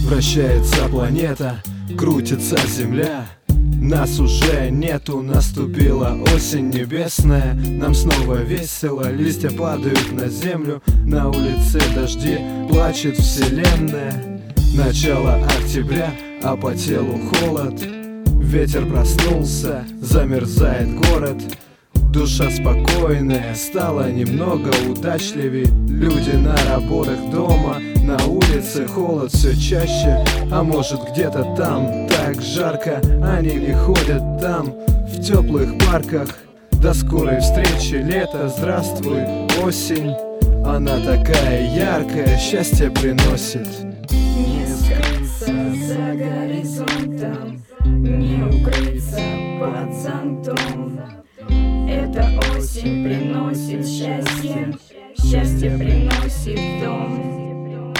Вращается планета, крутится земля. Нас уже нету, наступила осень небесная. Нам снова весело, листья падают на землю. На улице дожди, плачет вселенная. Начало октября, а по телу холод. Ветер проснулся, замерзает город. Душа спокойная, стала немного удачливей. Люди на работах дома, на улице холод все чаще. А может где-то там так жарко, они не ходят там в теплых парках. До скорой встречи, лето, здравствуй, осень. Она такая яркая, счастье приносит. Не скрыться за горизонтом, не укрыться под зонтом. Эта осень приносит счастье, счастье приносит дом.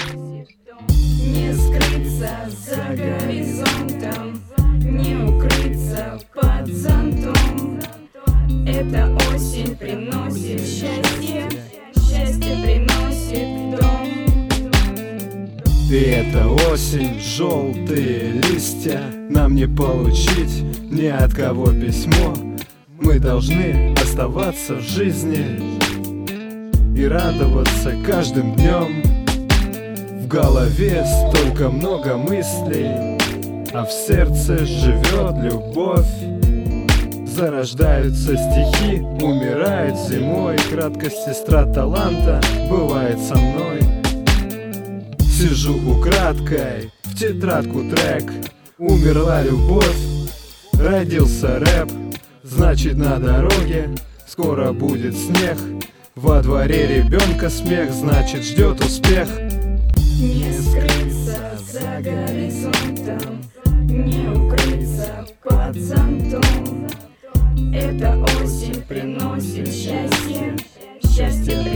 Не скрыться за горизонтом, не укрыться под зонтом. Эта осень приносит счастье, счастье приносит дом. И эта осень, желтые листья. Нам не получить ни от кого письмо. Мы должны оставаться в жизни и радоваться каждым днем. В голове столько много мыслей, а в сердце живет любовь. Зарождаются стихи, умирает зимой. Краткость сестра таланта бывает со мной. Сижу украдкой, в тетрадку трек. Умерла любовь, родился рэп. Значит, на дороге скоро будет снег. Во дворе ребенка смех, значит, ждет успех. Не скрыться за горизонтом, не укрыться под зонтом. Эта осень приносит счастье, счастье